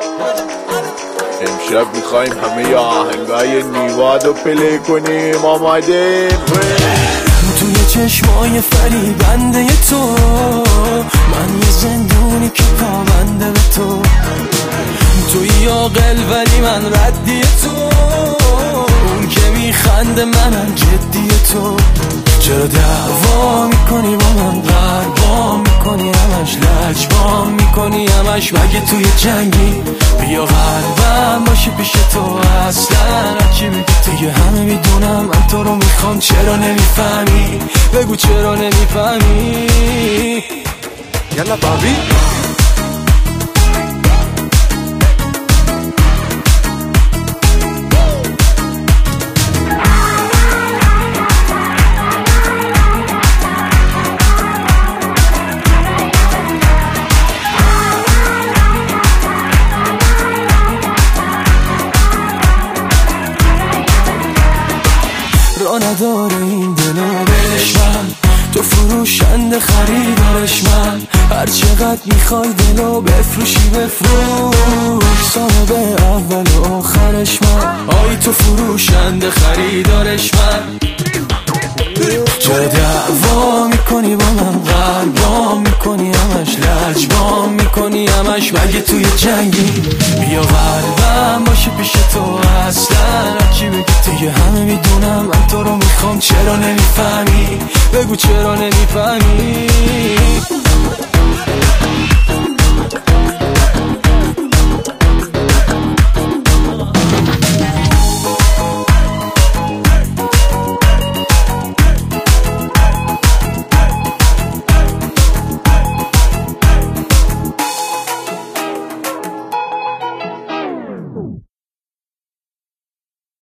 امشب میخوایم همه آهنگای نیواد رو پلی کنیم. آمادیم؟ توی چشمای فریبنده تو من یه زندونی که پابنده به تو. توی عاقل ولی من ردی تو، اون که میخنده منم جدی تو. چرا دعوا میکنی با من، قربا میکنی همش، لجبا میکنی همش، مگه توی جنگی؟ بیا قلبم باشه پیش تو، اصلا هرچی بگی دیگه همه میدونم من تو رو میخوام. چرا نمیفهمی؟ بگو چرا نمیفهمی؟ یلا بابی را نداره این دلو بهش من، تو فروشنده خریدارش من. هر چقدر میخوای دلو بفروشی بفروش، صاحب اول و آخرش من. آی تو فروشنده خریدارش من. چرا دعوا میکنی با من، قلبا میکنی همش، لجبا میکنی همش، مگه توی جنگی؟ بیا قلبم باشه پیش تو، اصلا هرچی بگی دیگه همه میدونم من تو رو میخوام. چرا نمیفهمی؟ بگو چرا نمیفهمی؟